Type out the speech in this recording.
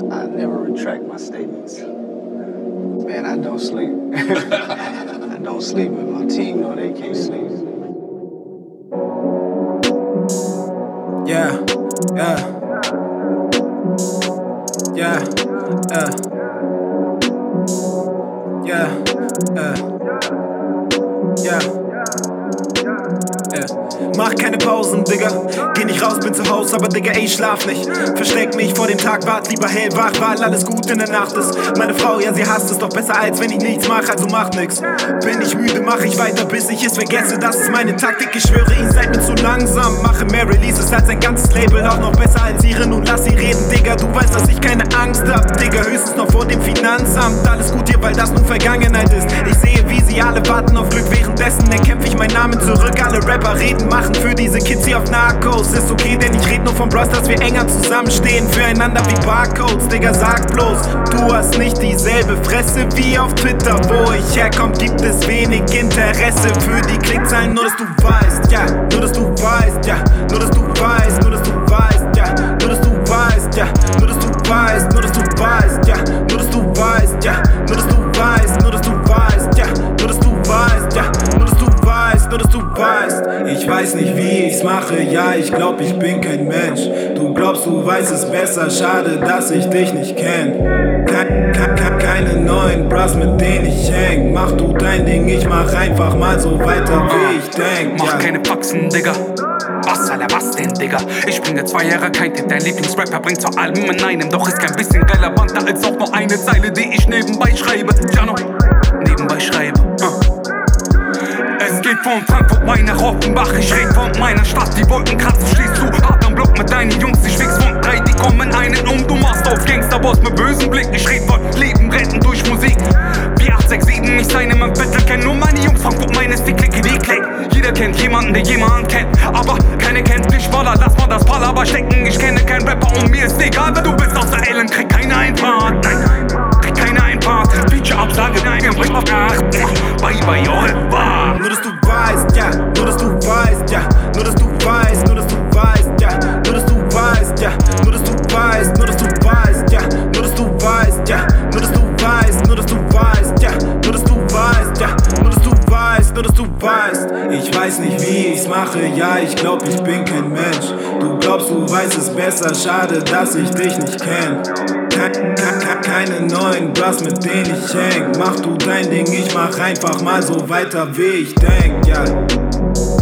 I never retract my statements. Man, I don't sleep. I don't sleep, and my team know they can't sleep. Yeah, yeah, yeah, yeah, yeah. Mach keine Pausen, Digga. Geh nicht raus, bin zu Hause, aber Digga, ich schlaf nicht. Versteck mich vor dem Tag, wart lieber hellwach, weil alles gut in der Nacht ist. Meine Frau, ja, sie hasst es, doch besser als wenn ich nichts mach, also macht nix. Bin ich müde, mach ich weiter, bis ich es vergesse. Das ist meine Taktik, ich schwöre, ihr seid mir zu langsam. Mache mehr Releases als ein ganzes Label, auch noch besser als ihre. Nun lass sie reden, Digga, du weißt, dass ich keine Angst hab, Digga. Höchstens noch vor dem Finanzamt. Alles gut hier, weil das nun Vergangenheit ist. Ich sehe, wie sie alle warten auf Glück, währenddessen erkämpf ich meinen Namen zurück. Alle Rapper reden, machen für diese Kids hier auf Narcos. Ist okay, denn ich red nur von Bros, dass wir enger zusammenstehen füreinander wie Barcodes. Digga, sag bloß, du hast nicht dieselbe Fresse wie auf Twitter. Wo ich herkomm, gibt es wenig Interesse für die Klickzahlen. Nur dass du weißt, ja, nur dass du weißt, ja, nur dass du weißt, nur dass du weißt, ja, nur dass du weißt, ja, nur dass du weißt, nur dass du weißt, ja, nur dass du weißt, ja, nur dass du weißt, nur dass du weißt, ja, nur dass du weißt, ja, nur dass du weißt, nur dass du weißt. Ich weiß nicht, wie ich's mache, ja, ich glaub, ich bin kein Mensch. Du glaubst, du weißt es besser, schade, dass ich dich nicht kenn. Keine neuen Bras, mit denen ich häng. Mach du dein Ding, ich mach einfach mal so weiter, wie ich denk. Mach keine Faxen, Digga. Was, Alter, was denn, Digga? Ich bin der 2 Jahre kein Tipp, dein Lieblingsrapper bringt zwei Alben in einem. Doch ist kein bisschen geiler Band als auch nur eine Zeile, die ich nebenbei schreibe. Jano, nebenbei schreibe. Es geht von Frankfurt Main nach Offenbach. Ich red von meiner Stadt, die Wolken kratzen. Stehst du hart am Block mit deinen Jungs. Ich fix von 3, die kommen einen um. Du machst auf Gangsterboss mit bösem Blick. Ich red von Leben retten durch Musik. Wie 867, ich seine im Battle kenn nur meine Jungs. Frankfurt Main ist die Clique, die Klick. Jeder kennt jemanden, der jemanden kennt. Aber keiner kennt dich, Baller, lass mal das Palaver stecken. Ich kenne keinen Rapper und mir ist egal, wer du bist. Außer Ellen, krieg keine Einfahrt. Nein, krieg keine Einfahrt. Feature-Absage, nein, bring auf nach. Bye, au revoir. Nur dass du weißt, ja, nur dass du weißt, ja, nur dass du weißt, nur dass du weißt, ja, nur dass du weißt, ja, nur dass du weißt, nur dass du weißt, ja, nur dass du weißt, ja, nur dass du weißt, nur dass du weißt, ja, nur dass du weißt, ja, nur dass du weißt, nur dass du weißt. Ich weiß nicht, wie ich's mache, ja, ich glaub, ich bin kein Mensch. Du glaubst, du weißt es besser, schade, dass ich dich nicht kenn. Keine neuen Bras, mit denen ich häng. Mach du dein Ding, ich mach einfach mal so weiter, wie ich denk, ja.